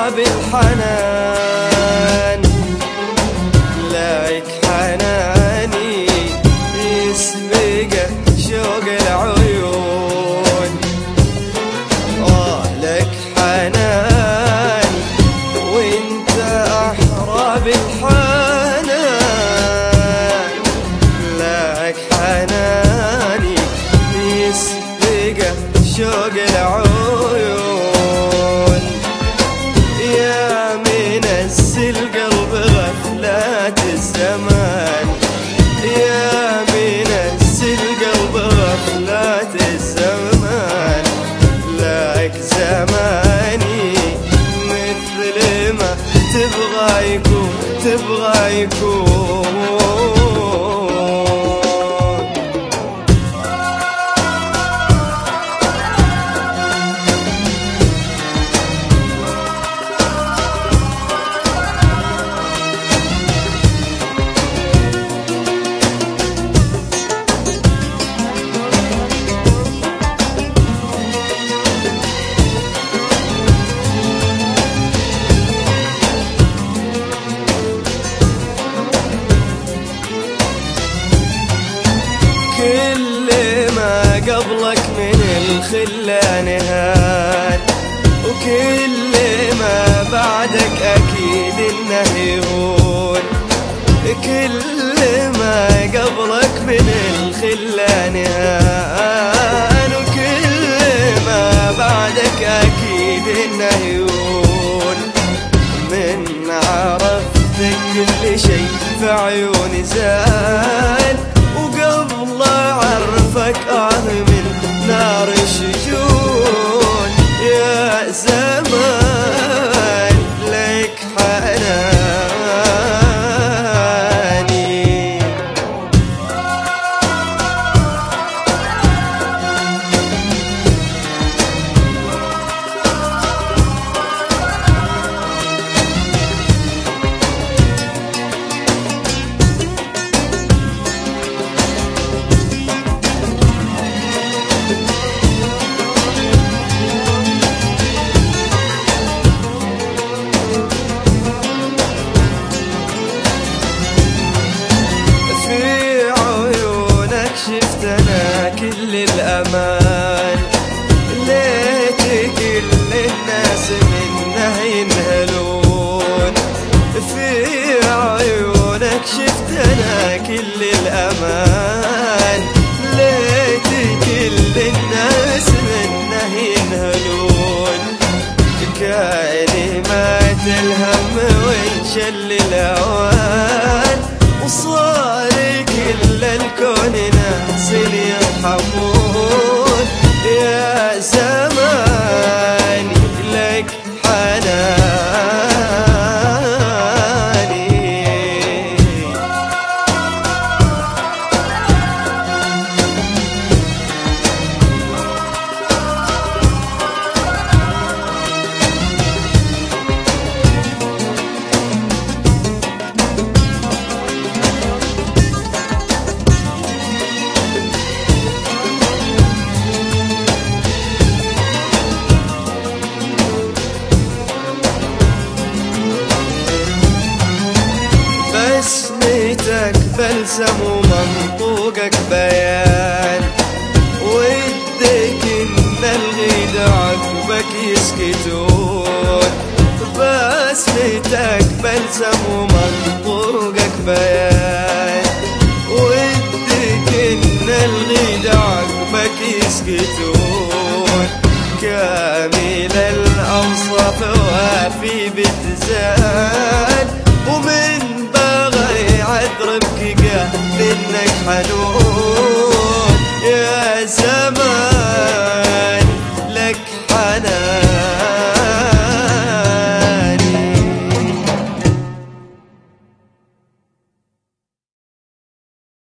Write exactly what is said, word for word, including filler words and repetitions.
بالحنان، لك حناني يسبقه شوق العيون. آه لك حناني وانت أحرى بالحنان، لك حناني يسبقه شوق العيون. يا منزل قلب غفلات الزمان، يا منزل قلب غفلات الزمان، لك زماني مثل ما تبغى يكون تبغى يكون. كل ما قبلك من الخلة نهان، وكل ما بعدك أكيد إنه يهون. كل ما قبلك من الخلة نهان، وكل ما بعدك أكيد إنه يهون. من عرفتك كل شيء في عيوني زال، وقبل أعرفك آه من نار الشجون. يا زمان لك حناني، شفت أنا كل الأمان، ليت كل الناس منه ينهلون. في عيونك شفت أنا كل الأمان، ليت كل الناس منه ينهلون. كلمات الهم وانشل الأوان، وصار كل الكون ناس يرحمون. يا زماني لك حناني، بسمتك بلسم ومنطوقك بيان، ودك إن الغيد عقبك يسكتون. بسمتك بلسم ومنطوقك بيان، ودك إن الغيد عقبك يسكتون. كامل الأوصاف وافي بتزان، ومن عذرك قال منك حنون.